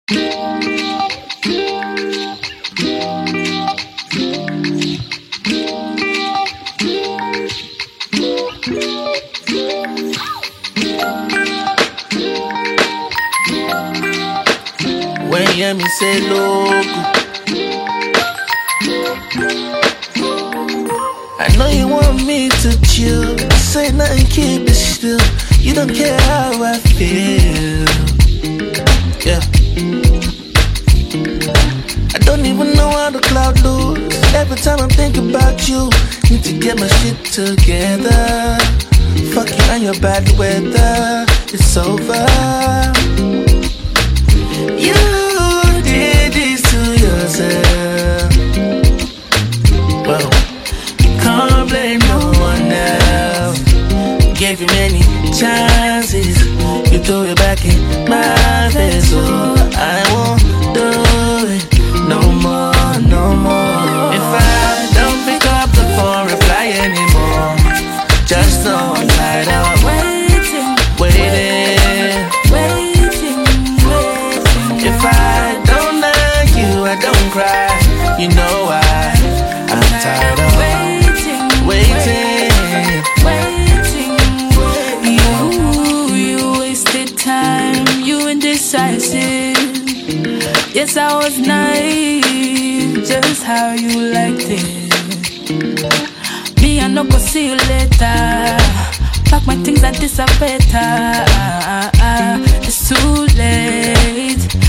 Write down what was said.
When you hear me say loco, I know you want me to chill. Say nothing, keep it still. You don't care how I feel. Yeah. I don't even know how the cloud looks. Every time I think about you, need to get my shit together. Fuck you and your bad weather. It's over. You did this to yourself. Well, you can't blame no one else. Gave you many chances, you threw it back in my face. So I won't do it no more, no more. If I don't pick up the phone, reply anymore, just know I'm tired of waiting. If I don't like you, I don't cry. You know why? I'm tired of waiting. You wasted time. You indecisive. Yes, I was naive. Just how you liked it. Me, I no go see you later. Pack my things and disappear. It's too late.